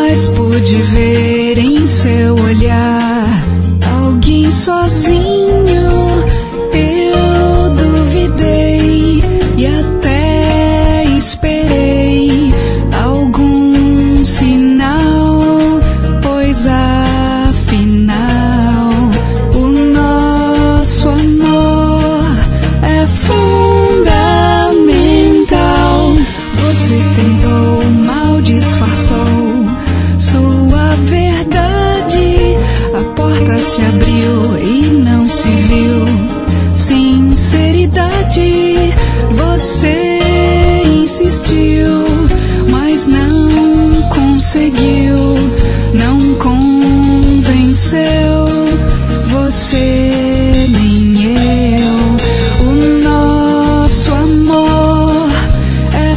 mas pude ver em seu olhar alguém sozinho. Eu duvidei e até esperei algum sinal, pois afinal o nosso amor é fundamental. Você tentou, mal disfarçou sua verdade, a porta se abriu e não se viu sinceridade. Você insistiu, mas não conseguiu, não convenceu você nem eu. O nosso amor é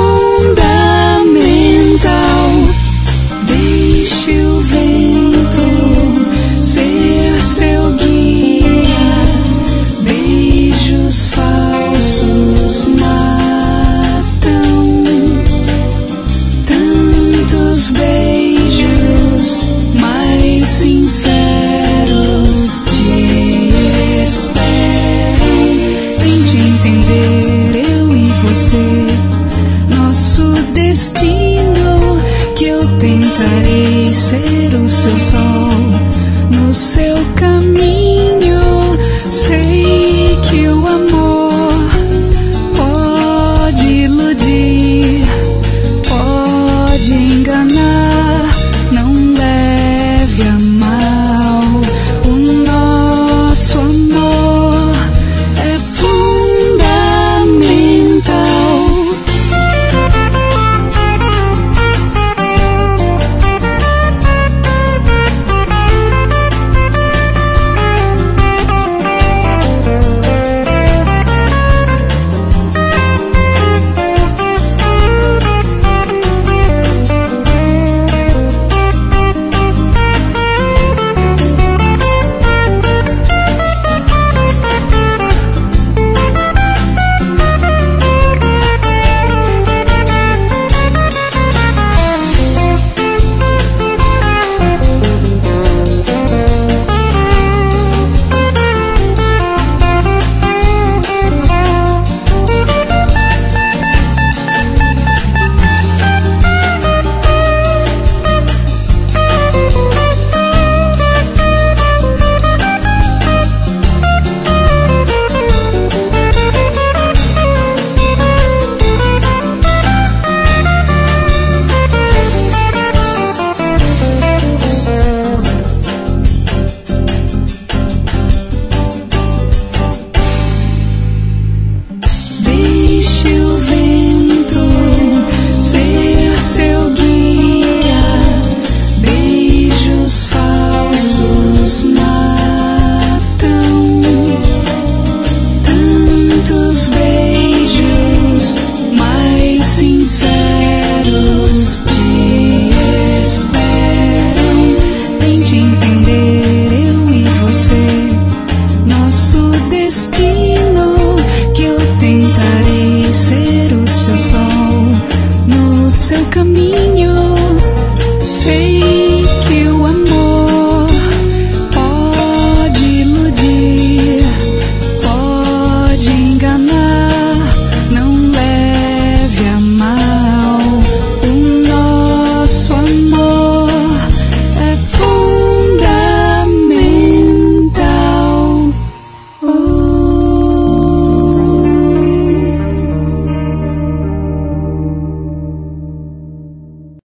fundamental. Deixe o vento ser seu guia. Beijos falsos matam. Tantos beijos mais sinceros te esperam. Tente entender eu e você, nosso destino, que eu tentarei ser o seu sol no seu caminho. Sei que o amor pode iludir, pode enganar, não leve a mal. O nosso amor é fundamental. Seu caminho, sei